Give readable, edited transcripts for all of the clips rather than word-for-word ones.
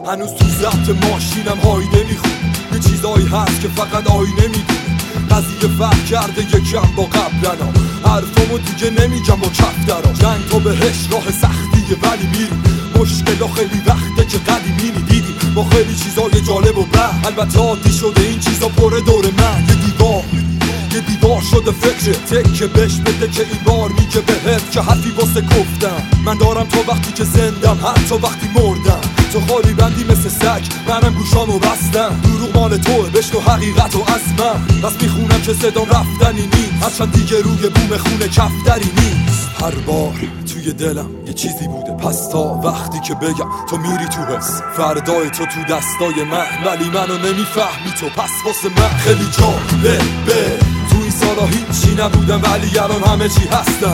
هنوز تو ضبط ماشینم هایده میخونه، یه چیزایی هست که فقط آینه میدونه. قضیه فرق کرده یکم با قبلنا، حرفامو دیگه نمیگم با کف درا. جنگ تو بهش راه سختیه ولی میریم، مشکلا خیلی وقته که قدیمی دیدیم با خیلی چیزای جالب و بد. البته عادی شده این چیزا پر دور من، یه دیوار شده فکر تکه بهش بده که این بار میگه بهت که حرفی واسه گفتم. من دارم تا وقتی که زندم، حتی وقتی مردم. تو خالی بندی مثل سگ، منم گوشامو بستم. دروغ مال توه، بشنو حقیقت و از من. بس میخونم که صدام رفتنی نیست، هرچند دیگه روی بوم خونه کفتری نیست. هر بار توی دلم یه چیزی بوده، پس تا وقتی که بگم تو میری تو حس. فردای تو تو دستای من، ولی منو نمیفهمی تو، پس واسه من خیلی جالبه. تو این سالا هیچی نبودم ولی الان همه چی هستم.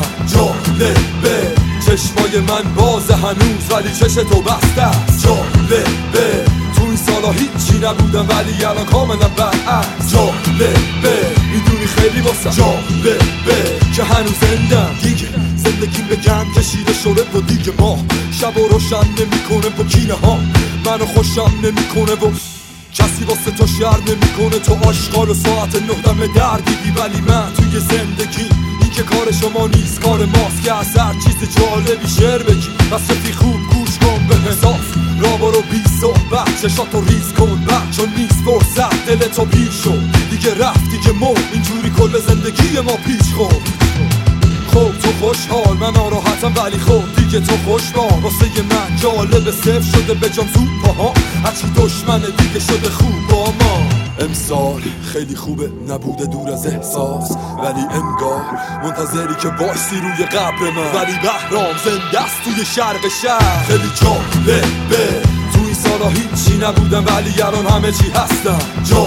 جالبه چشمای من بازه هنوز ولی چش تو بسته است. جالبه تو این سالا هیچی نبودم ولی الان کاملا برعکس. جالبه میدونی خیلی واسه جالبه که هنوز زندم. دیگه زندگیم به گند کشیده شده و دیگه ما شب و روشن نمیکنه با کینه ها، منو خوشم نمیکنه و کسی واسه تو شر نمیکنه. تو آشغال و ساعت 9 دم در دیدی، ولی من توی زندگی این که کار شما نیست کار ماست که از هر چیز جالبی شعر بگی. پس رفی خوب گوش کن به حساس، را برو بی صحبت چشاتو ریز کن بعد، چون نیست فرصت دلتو پیر شد دیگه، رفتی که مرد اینجوری کل زندگی ما پیش خورد. خب تو خوشحال من ناراحتم ولی خب دیگه تو خوشبال. واسه من جالب صفر شده به جام زود پاها، هرچی دشمنه دیگه شده خوب با ما. امسال خیلی خوبه نبوده دور از احساس، ولی انگار منتظری که باشی روی قبر من. ولی بهرام زنده است توی شرق شهر. خیلی جالبه تو این سالا هیچی نبودم ولی الان همه چی هستم.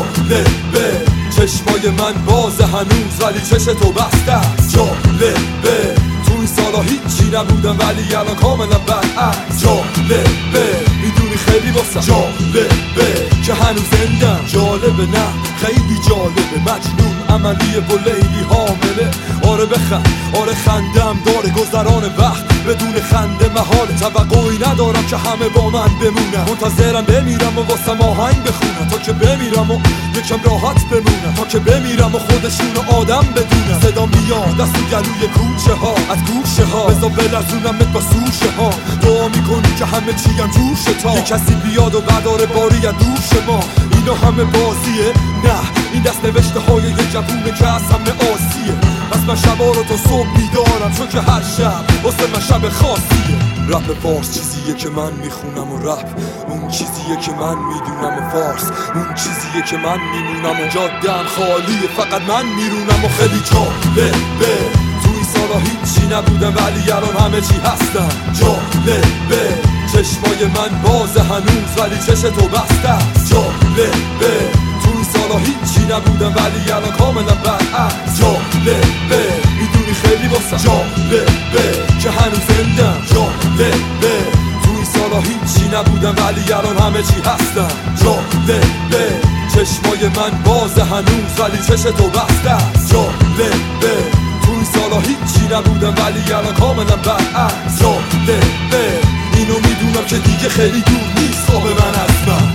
جالبه چشمای من بازه هنوز ولی چش تو بسته است. جالبه تو این سالا هیچی نبودم ولی الان کاملا برعکس. جالبه میدونی خیلی واسه جالبه که هنوز زندم. جالبه نه خیلی جالبه، مجنون عملیه و لیلی حامله. آره بخند آره خندم داره گذران وقت، بدون خنده محال. توقعی ندارم که همه با من بمونن، منتظرم بمیرم و واسم آهنگ بخونن. تا که بمیرم و یکم راحت بمونم، تا که بمیرم و خودشون آدم بدونم. صدا میاد از تو گلوی کوچه ها، از گوشه ها، بزا بلرزونمت با سوشه ها. دعا میکنی که همه چیم جوشه تا یه کسی بیاد و بداره باری از دوش ما. اینا همه بازیه؟ نه این دست نوشته های یه جوونه که از همه آسیه. پس من شبا رو تا صبح بیدارم، چون که هر شب واسه من شب خاصیه. رپ فارس چیزیه که من میخونم و رپ اون چیزیه که من میدونم و فارس اون چیزیه که من میمونم و جادم خالیه فقط من میرونم. و خیلی جالبه تو این سالا هیچی نبودم ولی الان همه چی هستم. جالبه چشمای من بازه هنوز ولی چش تو بسته است. جالبه تو این سالا هیچی نبودم ولی الان کاملا برعکس. جالبه میدونی خیلی واسه جالبه که هنوز زندم. جالبه تو این سالا هیچی نبودم ولی الان همه چی هستم. جالبه چشمای من بازه هنوز ولی چش تو بسته است. جالبه تو این سالا هیچی نبودم ولی الان کاملا برعکس. جالبه اینو میدونم که دیگه خیلی دور نیست خواب من از من.